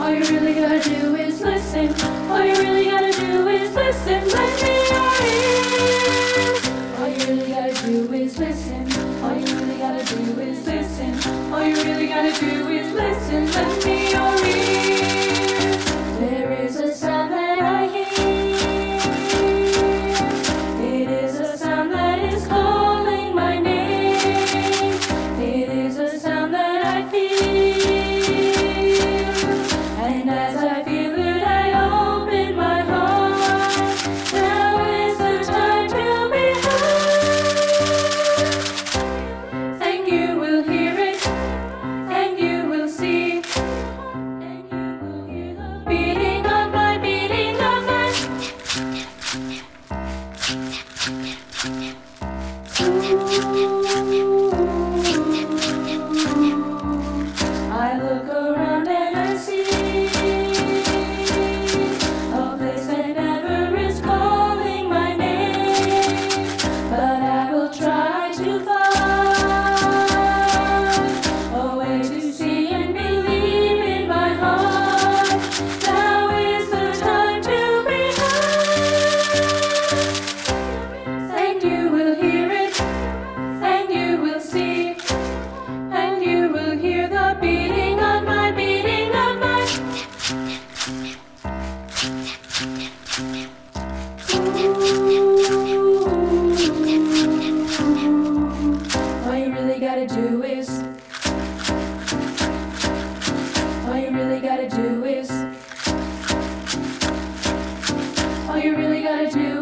All you really gotta do is listen. All you really gotta do is listen. Lend me your ears. All you really gotta do is listen. All you really gotta do is listen. All you really gotta do is listen. Lend me your ears. There is a sound that I hear. It is a sound that is calling my name. It is a sound that I feel. And as I feel it, I open my heart. Now is the time to be heard. And you will hear it, and you will see. And you will hear the beating of my, beating of my. I look around and I see a place that never is calling my name, but I will try to find a way to see and believe in my heart. Now is the time to be heard, and you will hear it, and you will see, and you will hear the beating of my, beating of my. All you really gotta do is. All you really gotta do is. All you really gotta do